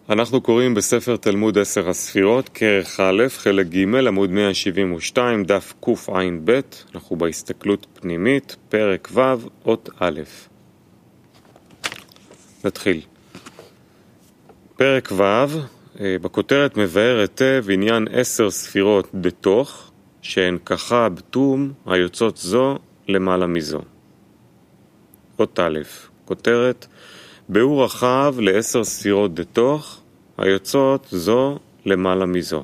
אנחנו קוראים בספר תלמוד 10 הספירות, כרך א', חלק ג', עמוד 172, דף קע"ב, אנחנו בהסתכלות פנימית, פרק ו', אות א'. נתחיל. פרק ו', בכותרת מבאר היטב עניין 10 ספירות בתוך, שהן ככה בתום היוצאות זו למעלה מזו. אות א', כותרת, באור רחב ל10 ספירות דתוך, היוצאות זו למעלה מזו.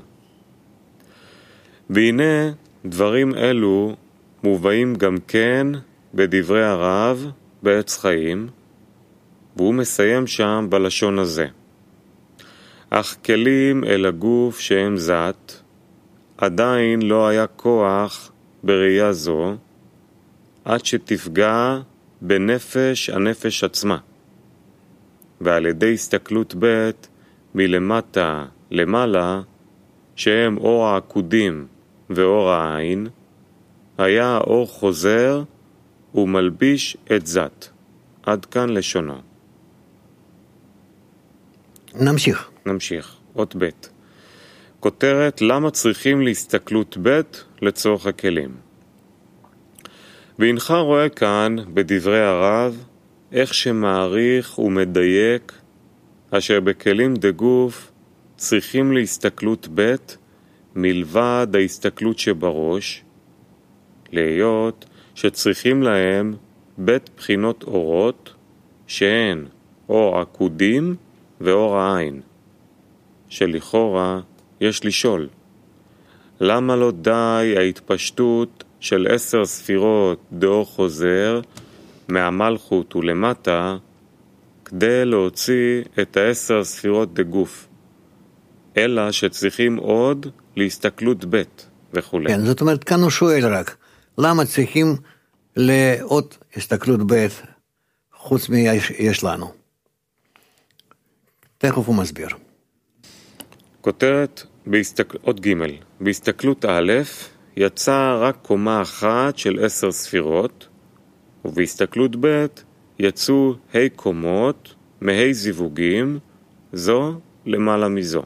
והנה דברים אלו מובאים גם כן בדברי הרב בעץ חיים, והוא מסיים שם בלשון הזה. אך כלים אל הגוף שהם זת, עדיין לא היה כוח בראייה זו, עד שתפגע בנפש הנפש עצמה. ועל ידי הסתכלות ב' מלמטה למעלה, שהם אור העקודים ואור העין, היה האור חוזר ומלביש את זת. עד כאן לשונו. נמשיך. אות ב'. כותרת, למה צריכים להסתכלות ב' לצורך הכלים? והנך רואה כאן בדברי הרב, איך שמעריך ומדייק, אשר בכלים דגוף צריכים להסתכלות ב' מלבד ההסתכלות שבראש, להיות שצריכים להם ב' בחינות אורות, שהן אור עקודים ואור העין, שלכאורה יש לשאול, למה לא די ההתפשטות של 10 ספירות דאור חוזר מהמלכות ולמטה, כדי להוציא את 10 ספירות דגוף, אלא שצריכים עוד להסתכלות ב' וכו'. כן, זאת אומרת, כאן הוא שואל רק, למה צריכים לעוד הסתכלות ב' חוץ יש לנו? תכף הוא מסביר. כותרת, עוד ג', בהסתכלות א', יצא רק קומה אחת של 10 ספירות, ובהסתכלות ב' יצאו ה' קומות מה' זיווגים, זו למעלה מזו.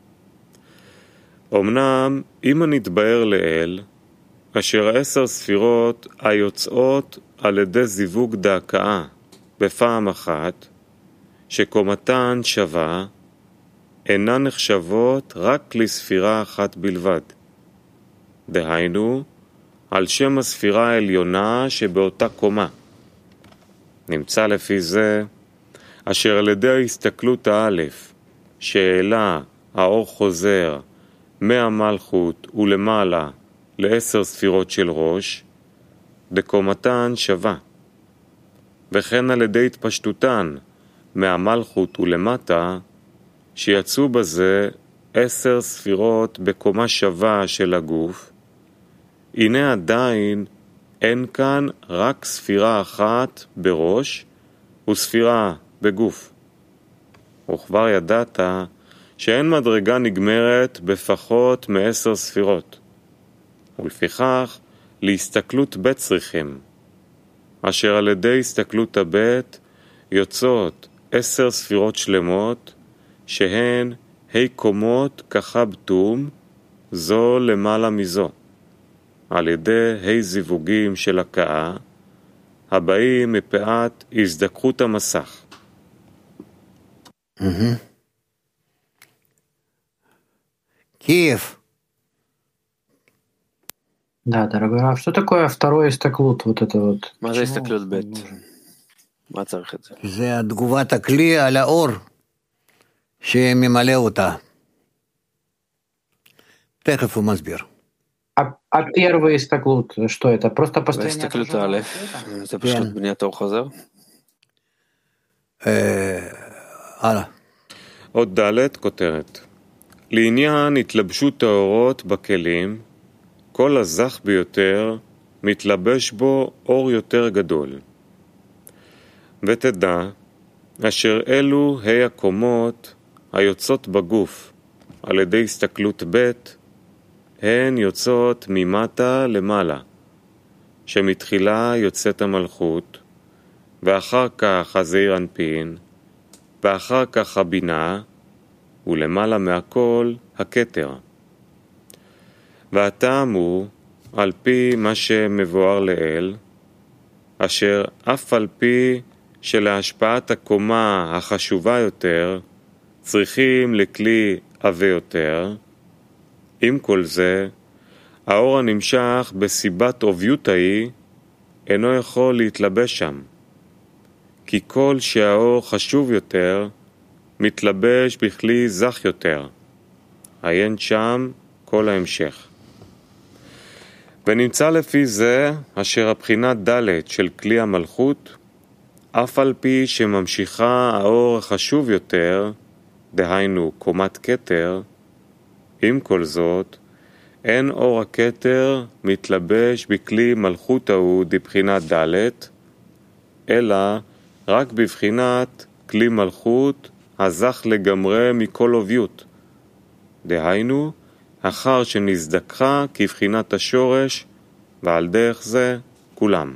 אמנם אם נתבאר לאל, אשר 10 ספירות היוצאות על ידי זיווג דקאה בפעם אחת, שקומתן שווה, אינן נחשבות רק לספירה אחת בלבד. דהיינו, על שם הספירה העליונה שבאותה קומה. נמצא לפי זה, אשר על ידי ההסתכלות האלף, שהעלה האור חוזר מהמלכות ולמעלה ל10 ספירות של ראש, דקומתן שווה. וכן על ידי התפשטותן מהמלכות ולמטה, שיצאו בזה 10 ספירות בקומה שווה של הגוף, הנה עדיין אין כאן רק ספירה אחת בראש וספירה בגוף. וכבר ידעת שאין מדרגה נגמרת בפחות מ10 ספירות, ולפיכך להסתכלות ב' צריכים, אשר על ידי הסתכלות הב' יוצאות 10 ספירות שלמות, שהן ה' קומות ככה בתום, זו למעלה מזו, על ידי ה' זיווגים של הקאה, הבאים מפאת הזדקחות המסך. Киев. Да, дорогой Рав, что такое второй истаклут? Вот это вот. מה זה הסתכלות ב'? מה צריך את זה? זה תגובת הכלי על האור שממלא אותה. תכף הוא מסביר. А первый истаклут, что это? Просто постоянно... והסתכלות א', זה פשוט בניית אור חוזר? הלאה. עוד ד' כותרת. לעניין התלבשות האורות בכלים, כל הזך ביותר מתלבש בו אור יותר גדול. ותדע, אשר אלו ה' הקומות היוצאות בגוף על ידי הסתכלות ב', הן יוצאות ממטה למעלה, שמתחילה יוצאת המלכות, ואחר כך הזעיר אנפין, ואחר כך הבינה, ולמעלה מהכל הכתר. והטעם הוא, על פי מה שמבואר לאל, אשר אף על פי שלהשפעת הקומה החשובה יותר, צריכים לכלי עבה יותר, עם כל זה, האור הנמשך בסיבת עוביות ההיא, אינו יכול להתלבש שם. כי כל שהאור חשוב יותר, מתלבש בכלי זך יותר. עיין שם כל ההמשך. ונמצא לפי זה, אשר הבחינה ד' של כלי המלכות, אף על פי שממשיכה האור החשוב יותר, דהיינו קומת כתר, עם כל זאת, אין אור הכתר מתלבש בכלי מלכות ההוא דבחינת ד', אלא רק בבחינת כלי מלכות הזך לגמרי מכל עוביות. דהיינו, אחר שנזדקחה כבחינת השורש, ועל דרך זה כולם.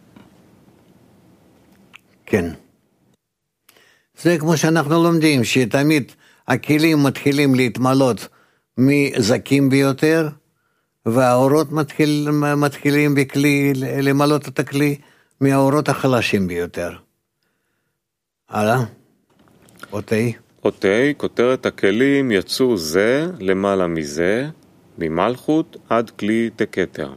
כן. זה כמו שאנחנו לומדים, שתמיד הכלים מתחילים להתמלות מזקים ביותר, והאורות מתחילים בכלי, למלות את הכלי מהאורות החלשים ביותר. הלאה? אותי? אותי, כותרת הכלים יצאו זה למעלה מזה, ממלכות עד כלי דכתר.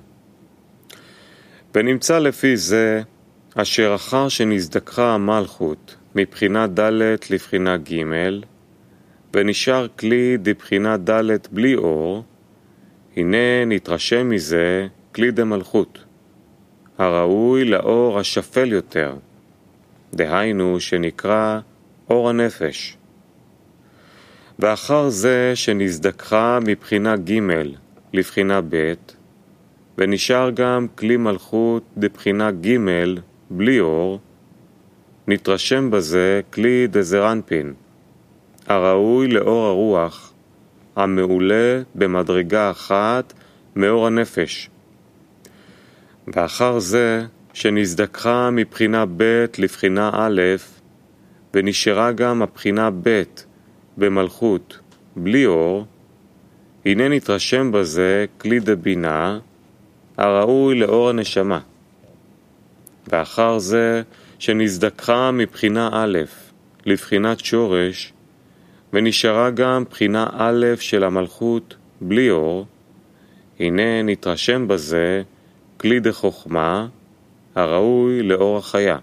ונמצא לפי זה, אשר אחר שנזדקחה המלכות מבחינה ד' לבחינה ג', ונשאר כלי דבחינה ד' בלי אור, הנה נתרשם מזה כלי דמלכות, הראוי לאור השפל יותר, דהיינו שנקרא אור הנפש. ואחר זה שנזדקחה מבחינה ג' לבחינה ב', ונשאר גם כלי מלכות דבחינה ג' בלי אור, נתרשם בזה כלי דזרנפין, הראוי לאור הרוח, המעולה במדרגה אחת מאור הנפש. ואחר זה שנזדקחה מבחינה ב' לבחינה א', ונשארה גם הבחינה ב' במלכות בלי אור, הנה נתרשם בזה כלי דבינה, הראוי לאור הנשמה. ואחר זה שנזדקחה מבחינה א' לבחינת שורש, ונשארה גם בחינה א' של המלכות בלי אור, הנה נתרשם בזה כלי דחוכמה, הראוי לאור החיה.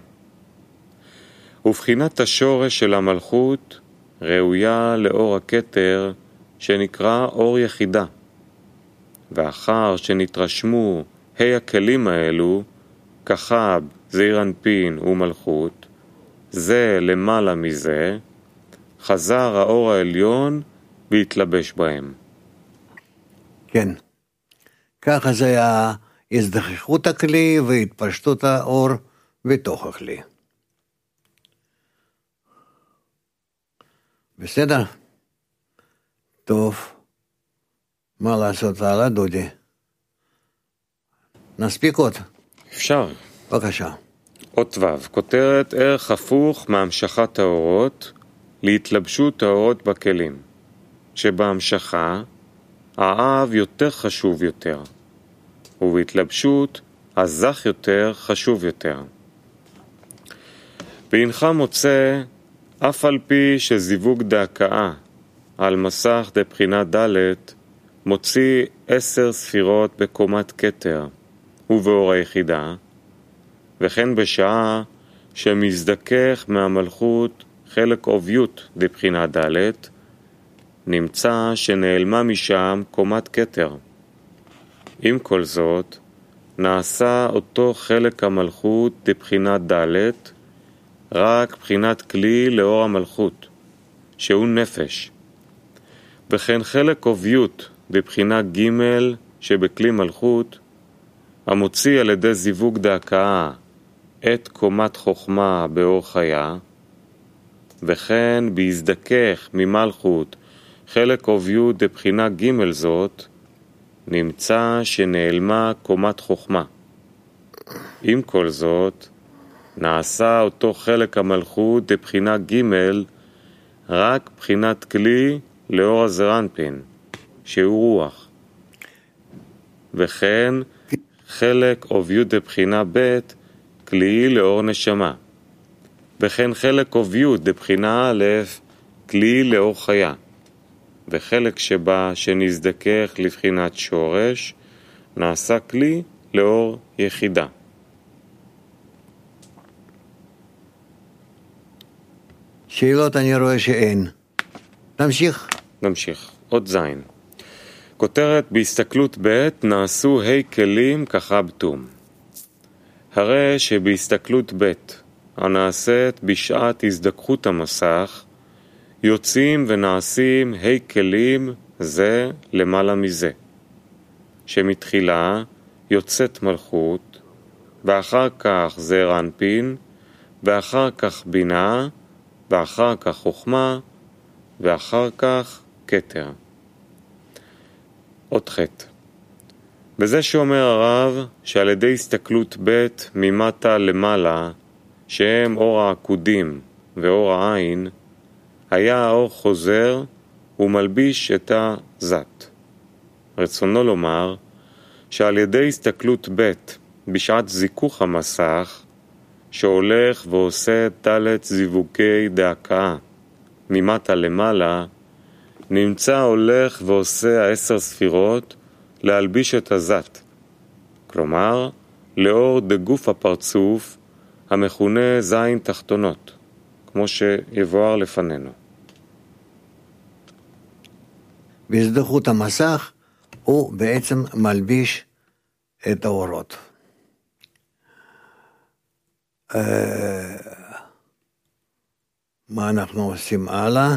ובחינת השורש של המלכות ראויה לאור הכתר שנקרא אור יחידה. ואחר שנתרשמו הכלים האלו, כחב, זעיר אנפין ומלכות, זה למעלה מזה, חזר האור העליון והתלבש בהם. כן. ככה זה הזדככות הכלי והתפשטות האור בתוך הכלי. בסדר? טוב. מה לעשות הלאה, דודי? נספיק עוד? אפשר. בבקשה. אות ו', כותרת ערך הפוך מהמשכת האורות להתלבשות האורות בכלים, שבהמשכה האב יותר חשוב יותר, ובהתלבשות הזך יותר חשוב יותר. והנך מוצא אף על פי שזיווג דהקאה על מסך דבחינה ד' מוציא 10 ספירות בקומת כתר ובאור היחידה, וכן בשעה שמזדכך מהמלכות חלק עוביות דבחינה ד' נמצא שנעלמה משם קומת כתר. עם כל זאת, נעשה אותו חלק המלכות דבחינה ד' רק בחינת כלי לאור המלכות, שהוא נפש. וכן חלק עוביות בבחינה ג' שבכלי מלכות, המוציא על ידי זיווג דהקאה את קומת חוכמה באור חיה, וכן בהזדכך ממלכות חלק עוביות דבחינה ג' זאת, נמצא שנעלמה קומת חוכמה. עם כל זאת, נעשה אותו חלק המלכות דבחינה ג' רק בחינת כלי לאור הזרנפין, שהוא רוח. וכן חלק אוביות דבחינה ב' כלי לאור נשמה. וכן חלק אוביות דבחינה א' כלי לאור חיה. וחלק שבה שנזדכך לבחינת שורש נעשה כלי לאור יחידה. שאלות אני רואה שאין. נמשיך. עוד זין. כותרת בהסתכלות ב' נעשו כלים כחבטום. הרי שבהסתכלות ב' הנעשית בשעת הזדככות המסך יוצאים ונעשים כלים זה למעלה מזה. שמתחילה יוצאת מלכות, ואחר כך זעיר אנפין, ואחר כך בינה, ואחר כך חוכמה, ואחר כך כתר. עוד חטא. בזה שאומר הרב שעל ידי הסתכלות ב' ממטה למעלה, שהם אור העקודים ואור העין, היה האור חוזר ומלביש את הזת. רצונו לומר שעל ידי הסתכלות ב' בשעת זיכוך המסך, שהולך ועושה דלת זיווגי דהקאה ממטה למעלה, נמצא הולך ועושה 10 ספירות להלביש את הזת. כלומר, לאור דגוף הפרצוף המכונה זין תחתונות, כמו שיבואר לפנינו. בהזדככות המסך הוא בעצם מלביש את האורות. מה אנחנו עושים הלאה?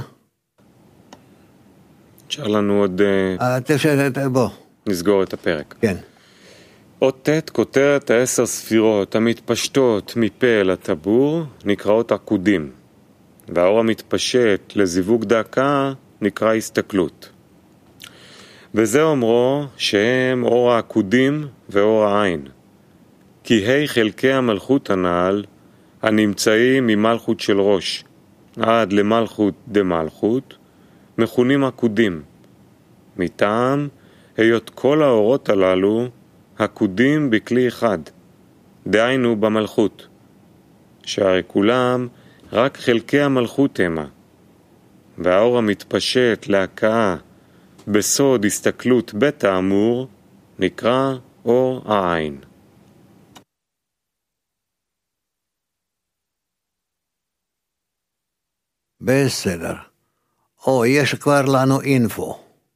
אפשר לנו עוד... בוא. נסגור את הפרק. כן. עוד ת' כותרת 10 ספירות המתפשטות מפה אל הטבור נקראות עקודים, והאור המתפשט לזיווג דהקאה נקרא הסתכלות. וזה אומרו שהם אור העקודים ואור העין, כי חלקי המלכות הנעל הנמצאים ממלכות של ראש עד למלכות דמלכות מכונים עקודים, מטעם היות כל האורות הללו עקודים בכלי אחד, דהיינו במלכות, שהרי כולם רק חלקי המלכות המה, והאור המתפשט להכאה בסוד הסתכלות בית האמור נקרא אור העין. בסדר. יש כבר לנו אינפו.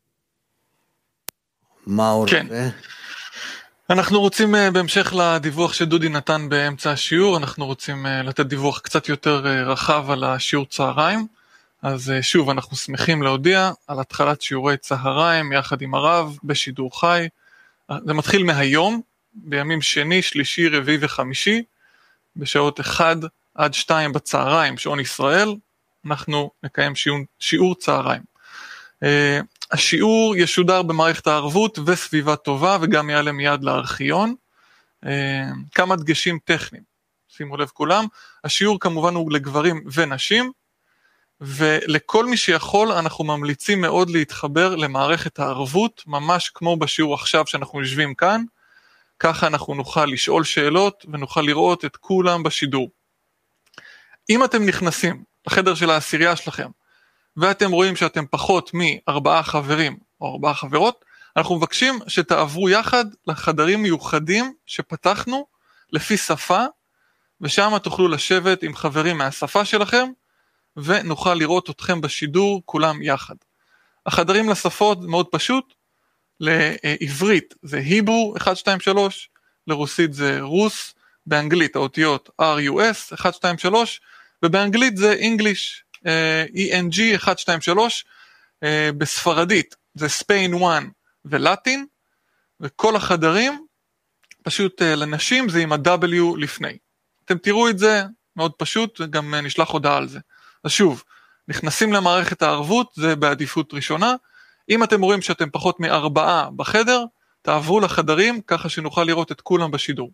מה הוא כן. רוצה? אנחנו רוצים, בהמשך לדיווח שדודי נתן באמצע השיעור, אנחנו רוצים לתת דיווח קצת יותר רחב על השיעור צהריים. אז שוב, אנחנו שמחים להודיע על התחלת שיעורי צהריים יחד עם הרב בשידור חי. זה מתחיל מהיום, בימים שני, שלישי, רביעי וחמישי, בשעות 1 עד 2 בצהריים, שעון ישראל, אנחנו נקיים שיעור צהריים. השיעור ישודר במערכת הערבות וסביבה טובה, וגם יעלה מיד לארכיון. כמה דגשים טכניים, שימו לב כולם. השיעור כמובן הוא לגברים ונשים, ולכל מי שיכול אנחנו ממליצים מאוד להתחבר למערכת הערבות, ממש כמו בשיעור עכשיו שאנחנו יושבים כאן, ככה אנחנו נוכל לשאול שאלות ונוכל לראות את כולם בשידור. אם אתם נכנסים לחדר של העשירייה שלכם, ואתם רואים שאתם פחות מ4 חברים או 4 חברות, אנחנו מבקשים שתעברו יחד לחדרים מיוחדים שפתחנו לפי שפה, ושם תוכלו לשבת עם חברים מהשפה שלכם, ונוכל לראות אתכם בשידור כולם יחד. החדרים לשפות מאוד פשוט, לעברית זה היברו 1, 2, 3, לרוסית זה רוס, באנגלית האותיות RUS 1, 2, 3, ובאנגלית זה English ENG 1, 2, 3, בספרדית זה Spain 1 ולטין, וכל החדרים פשוט לנשים זה עם ה-W לפני. אתם תראו את זה מאוד פשוט, וגם נשלח הודעה על זה. אז שוב, נכנסים למערכת הערבות, זה בעדיפות ראשונה. אם אתם רואים שאתם פחות מ4 בחדר, תעברו לחדרים, ככה שנוכל לראות את כולם בשידור.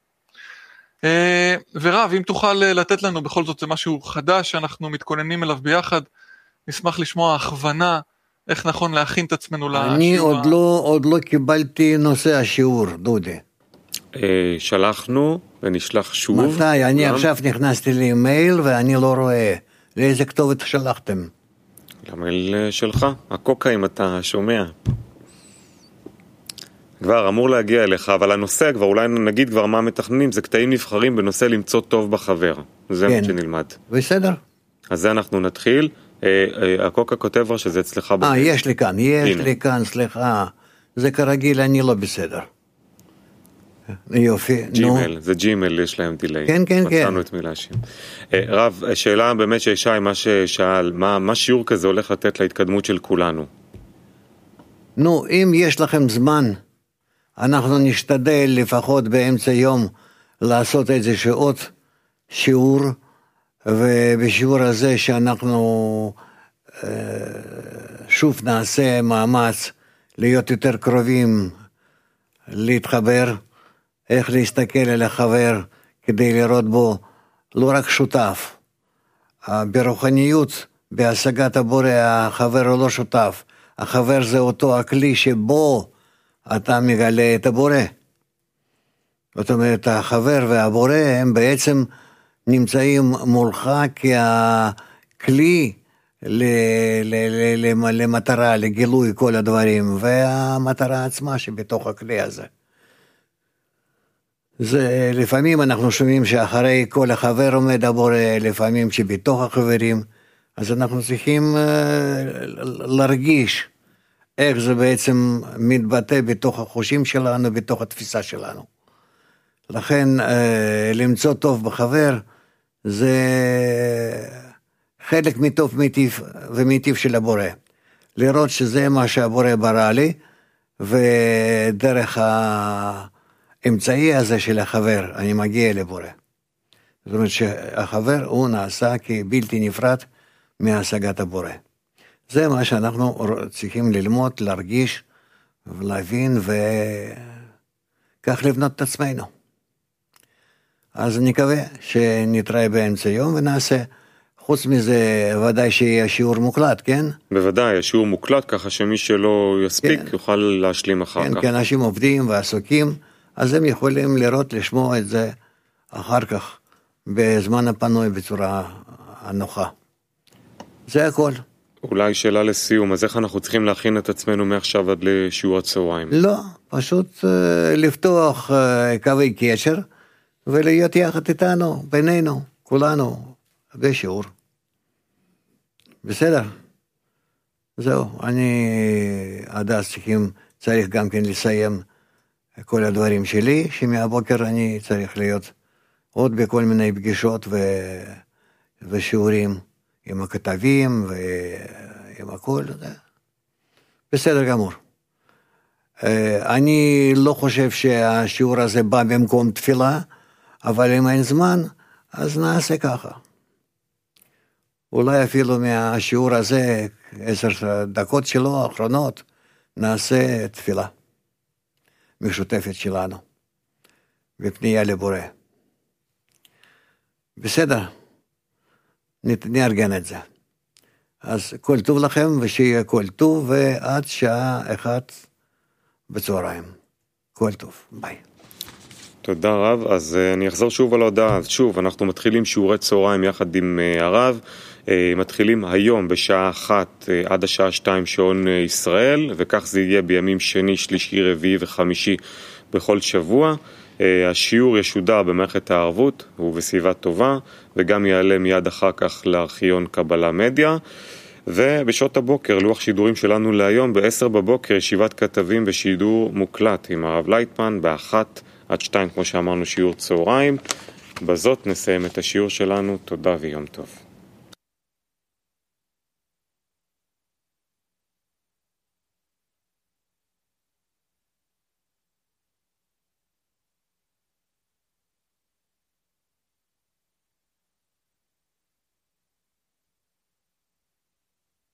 ורב, אם תוכל לתת לנו, בכל זאת זה משהו חדש, שאנחנו מתכוננים אליו ביחד, נשמח לשמוע הכוונה איך נכון להכין את עצמנו לשיעור? אני עוד לא קיבלתי נושא השיעור, דודי. שלחנו ונשלח שוב. מתי? אני עכשיו נכנסתי לאימייל ואני לא רואה. לאיזה כתובת שלחתם? למייל שלך, הקוקה אם אתה שומע. כבר אמור להגיע אליך, אבל הנושא כבר, אולי נגיד כבר מה מתכננים, זה קטעים נבחרים בנושא למצוא טוב בחבר. זה מה שנלמד. בסדר. אז זה אנחנו נתחיל. הקוקה כותב כבר שזה אצלך. יש לי כאן, סליחה. זה כרגיל, אני לא בסדר. יופי, ג'ימל, זה ג'ימל, יש להם דיליי. כן. מצאנו את מילה שם. רב, שאלה באמת שישי, מה ששאל, מה שיעור כזה הולך לתת להתקדמות של כולנו? אם יש לכם זמן, אנחנו נשתדל לפחות באמצע יום לעשות איזה שעות שיעור, ובשיעור הזה שאנחנו שוב נעשה מאמץ להיות יותר קרובים, להתחבר, איך להסתכל על החבר כדי לראות בו לא רק שותף. ברוחניות, בהשגת הבורא, החבר הוא לא שותף. החבר זה אותו הכלי שבו אתה מגלה את הבורא. זאת אומרת, החבר והבורא הם בעצם נמצאים מולך ככלי למטרה, לגילוי כל הדברים, והמטרה עצמה שבתוך הכלי הזה. זה לפעמים אנחנו שומעים שאחרי כל החבר עומד הבורא, לפעמים שבתוך החברים, אז אנחנו צריכים להרגיש איך זה בעצם מתבטא בתוך החושים שלנו, בתוך התפיסה שלנו. לכן למצוא טוב בחבר זה חלק מטוב ומיטיב של הבורא. לראות שזה מה שהבורא ברא לי, ודרך האמצעי הזה של החבר אני מגיע לבורא. זאת אומרת שהחבר הוא נעשה כבלתי נפרד מהשגת הבורא. זה מה שאנחנו צריכים ללמוד, להרגיש ולהבין וכך לבנות את עצמנו. אז נקווה שנתראה באמצע יום ונעשה. חוץ מזה ודאי שיהיה שיעור מוקלט, כן? בוודאי, השיעור מוקלט ככה שמי שלא יספיק יוכל להשלים אחר כך. כן, כי אנשים עובדים ועסוקים, אז הם יכולים לראות, לשמוע את זה אחר כך, בזמן הפנוי בצורה הנוחה. זה הכל. אולי שאלה לסיום, אז איך אנחנו צריכים להכין את עצמנו מעכשיו עד לשיעור הצהריים? לא, פשוט לפתוח קווי קשר, ולהיות יחד איתנו, בינינו, כולנו, בשיעור. בסדר? זהו, אני עד אז צריך גם כן לסיים כל הדברים שלי, שמהבוקר אני צריך להיות עוד בכל מיני פגישות ושיעורים עם הכתבים ועם הכל. בסדר גמור. אני לא חושב שהשיעור הזה בא במקום תפילה, אבל אם אין זמן, אז נעשה ככה. אולי אפילו מהשיעור הזה, 10 דקות שלו האחרונות, נעשה תפילה משותפת שלנו, בפנייה לבורא. בסדר, נארגן את זה. אז כל טוב לכם, ושיהיה כל טוב, ועד שעה 1 בצהריים. כל טוב, ביי. תודה רב, אז אני אחזור שוב על ההודעה. אז שוב, אנחנו מתחילים שיעורי צהריים יחד עם הרב, מתחילים היום בשעה 1 עד השעה 2 שעון ישראל, וכך זה יהיה בימים שני, שלישי, רביעי וחמישי בכל שבוע. השיעור ישודר במערכת הערבות ובסביבה טובה, וגם יעלה מיד אחר כך לארכיון קבלה מדיה. ובשעות הבוקר, לוח שידורים שלנו להיום, ב-10 בבוקר, ישיבת כתבים בשידור מוקלט עם הרב לייטמן, ב-1 עד 2, כמו שאמרנו, שיעור צהריים. בזאת נסיים את השיעור שלנו. תודה ויום טוב.